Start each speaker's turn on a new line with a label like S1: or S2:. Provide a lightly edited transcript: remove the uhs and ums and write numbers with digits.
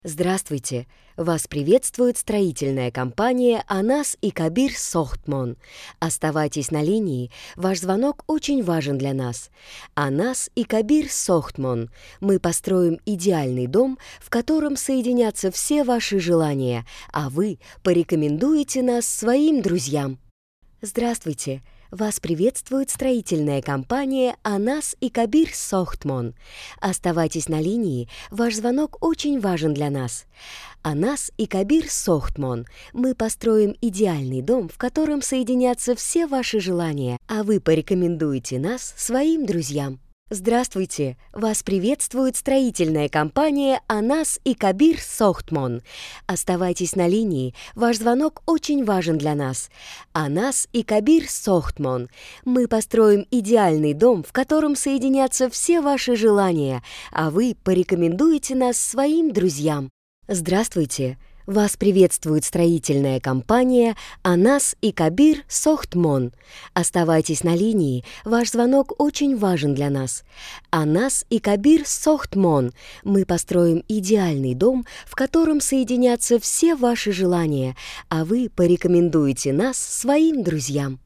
S1: Здравствуйте! Вас приветствует строительная компания «Анас и Кабир Сохтмон». Оставайтесь на линии, ваш звонок очень важен для нас. «Анас и Кабир Сохтмон». Мы построим идеальный дом, в котором соединятся все ваши желания, а вы порекомендуете нас своим друзьям. Здравствуйте! Вас приветствует строительная компания «Анас и Кабир Сохтмон». Оставайтесь на линии, ваш звонок очень важен для нас. «Анас и Кабир Сохтмон». Мы построим идеальный дом, в котором соединятся все ваши желания, а вы порекомендуете нас своим друзьям. Здравствуйте! Вас приветствует строительная компания «Анас и Кабир Сохтмон». Оставайтесь на линии, ваш звонок очень важен для нас. «Анас и Кабир Сохтмон». Мы построим идеальный дом, в котором соединятся все ваши желания, а вы порекомендуете нас своим друзьям. Здравствуйте! Вас приветствует строительная компания «Анас и Кабир Сохтмон». Оставайтесь на линии, ваш звонок очень важен для нас. «Анас и Кабир Сохтмон». Мы построим идеальный дом, в котором соединятся все ваши желания, а вы порекомендуете нас своим друзьям.